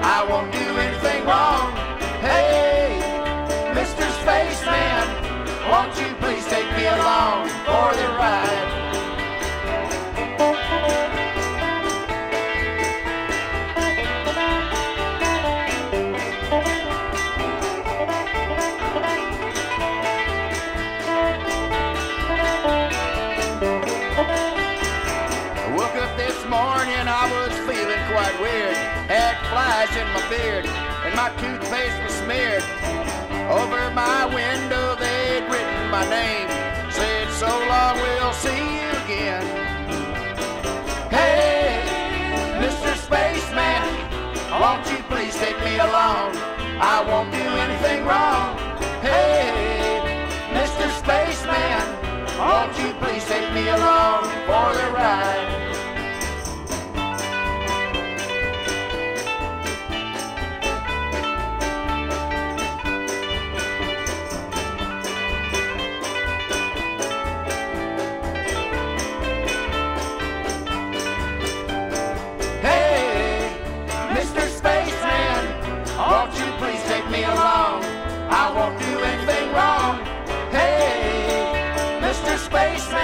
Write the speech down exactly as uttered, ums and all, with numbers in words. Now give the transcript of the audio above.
I won't do anything wrong. Hey, Mister Spaceman, won't you please take me along for the ride? I woke up this morning, I was feeling quite weird. Had flies in my beard, and my toothpaste was smeared. Over my window they'd written my name, said so long, we'll see you again. Hey, Mister Spaceman, won't you please take me along? I won't do anything wrong. Hey, Mister Spaceman, won't you please take me along for the ride? Won't you please take me along? I won't do anything wrong. Hey, Mister Spaceman.